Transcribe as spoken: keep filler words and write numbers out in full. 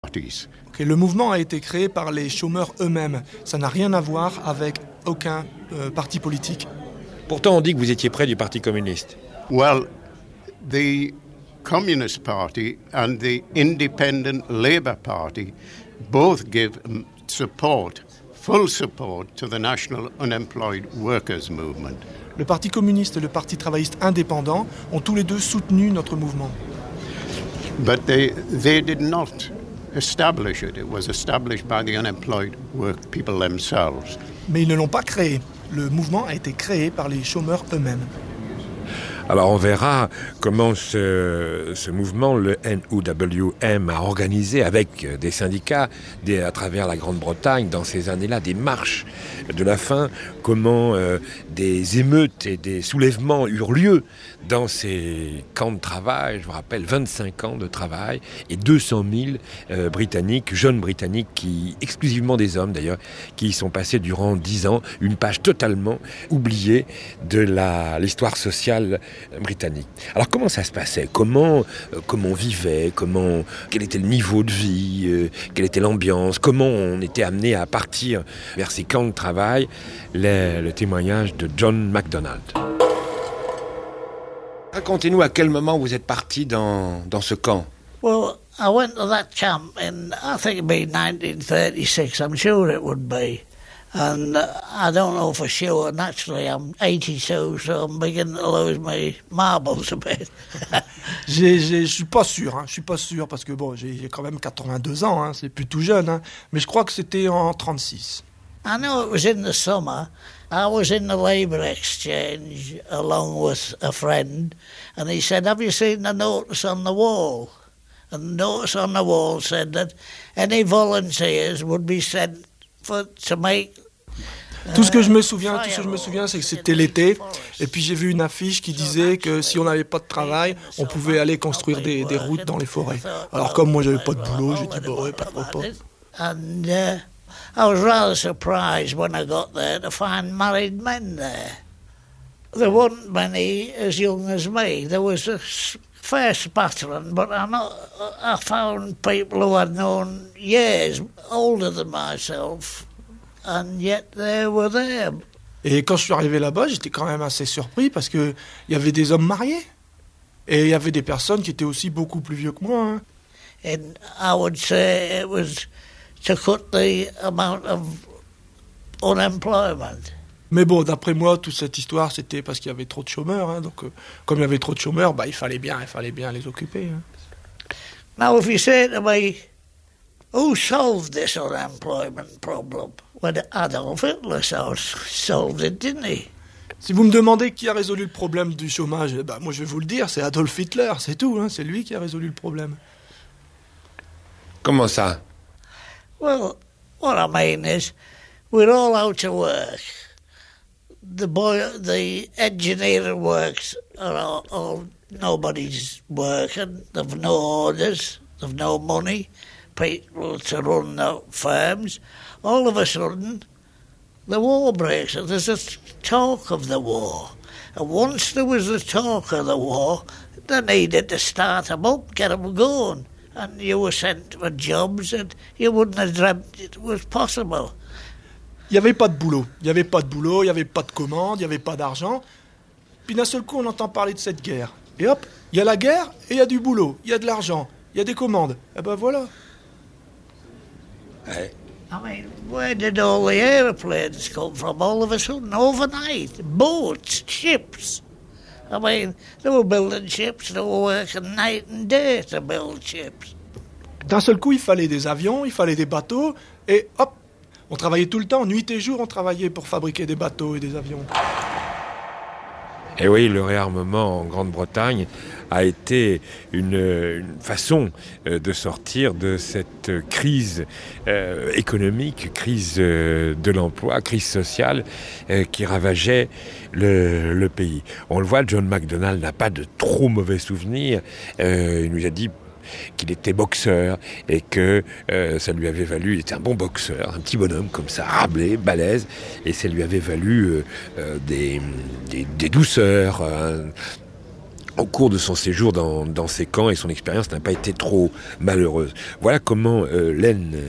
Okay, le mouvement a été créé par les chômeurs eux-mêmes. Ça n'a rien à voir avec aucun euh, parti politique. Pourtant, on dit que vous étiez près du Parti communiste. Well, the Communist Party and the Independent Labour Party both give support, full support to the National Unemployed Workers Movement. Le Parti communiste et le Parti travailliste indépendant ont tous les deux soutenu notre mouvement. But they, they did not establish it. It was established by the unemployed work people themselves. Mais ils ne l'ont pas créé. Le mouvement a été créé par les chômeurs eux-mêmes. Alors on verra comment ce, ce mouvement, le N U W M, a organisé avec des syndicats des, à travers la Grande-Bretagne dans ces années-là des marches de la faim, comment euh, des émeutes et des soulèvements eurent lieu dans ces camps de travail. Je vous rappelle, vingt-cinq ans de travail et deux cent mille euh, Britanniques, jeunes Britanniques, qui, exclusivement des hommes d'ailleurs, qui y sont passés durant dix ans, une page totalement oubliée de la, l'histoire sociale britannique. Alors comment ça se passait ? Comment, euh, comment on vivait ? Comment, quel était le niveau de vie ? euh, Quelle était l'ambiance ? Comment on était amené à partir vers ces camps de travail ? Le, le témoignage de John MacDonald. Racontez-nous à quel moment vous êtes parti dans, dans ce camp. Well, I went to that camp in, I think it'd be nineteen thirty-six, I'm sure it would be. And uh, I don't know for sure, naturally I'm eighty-two, so I'm beginning to lose my marbles a bit. j'ai, j'ai, je suis pas sûr, hein, je suis pas sûr, parce que bon, j'ai, j'ai quand même quatre-vingt-deux ans, hein, c'est plus tout jeune, hein, mais je crois que c'était en trente-six. I know it was in the summer. I was in the Labour Exchange along with a friend, and he said, "Have you seen the notice on the wall?" And the notice on the wall said that any volunteers would be sent for to make. Tout ce que je me souviens, tout ce que je me souviens, c'est que c'était l'été, et puis j'ai vu une affiche qui disait que si on n'avait pas de travail, on pouvait aller construire des, des routes dans les forêts. Alors comme moi j'avais pas de boulot, j'ai dit bon ouais, pas trop pas. And uh, I was rather surprised when I got there to find married men there. There weren't many as young as me. There was a fair spattering, but I, not, I found people who I'd known years older than myself, and yet they were there. Et quand je suis arrivé là-bas, j'étais quand même assez surpris parce que il y avait des hommes mariés et il y avait des personnes qui étaient aussi beaucoup plus vieux que moi. Hein. And I would say it was to cut the amount of unemployment. Mais bon, d'après moi, toute cette histoire, c'était parce qu'il y avait trop de chômeurs. Hein, donc, euh, comme il y avait trop de chômeurs, bah, il fallait bien, il fallait bien les occuper. Hein. Now, if you say to me, who solved this unemployment problem? Well, Adolf Hitler solved it, didn't he? Si vous me demandez qui a résolu le problème du chômage, bah, moi, je vais vous le dire, c'est Adolf Hitler, c'est tout. Hein, c'est lui qui a résolu le problème. Comment ça? Well, what I mean is, we're all out of work. The boy, the engineering works are all, all nobody's working. They've no orders. They've no money. People to run the firms. All of a sudden, the war breaks. And there's a talk of the war. And once there was the talk of the war, they needed to start them up, get them going. And you were sent for jobs and you wouldn't have dreamt it was possible. Il n'y avait pas de boulot, il n'y avait pas de boulot, il n'y avait pas de commandes, il n'y avait pas d'argent. Puis d'un seul coup, on entend parler de cette guerre. Et hop, il y a la guerre et il y a du boulot, il y a de l'argent, il y a des commandes. Et ben voilà. Ouais. I mean, where did all the aeroplanes come from all of a sudden, overnight? Boats, ships. I mean, they were building ships, they were working night and day to build ships. D'un seul coup, il fallait des avions, il fallait des bateaux, et hop, on travaillait tout le temps, nuit et jour, on travaillait pour fabriquer des bateaux et des avions. Et oui, le réarmement en Grande-Bretagne a été une, une façon de sortir de cette crise euh, économique, crise euh, de l'emploi, crise sociale euh, qui ravageait le, le pays. On le voit, John MacDonald n'a pas de trop mauvais souvenirs. Euh, il nous a dit qu'il était boxeur et que euh, ça lui avait valu, il était un bon boxeur, un petit bonhomme comme ça, rablé, balèze, et ça lui avait valu euh, euh, des, des, des douceurs, un, au cours de son séjour dans, dans ces camps, et son expérience n'a pas été trop malheureuse. Voilà comment euh, Len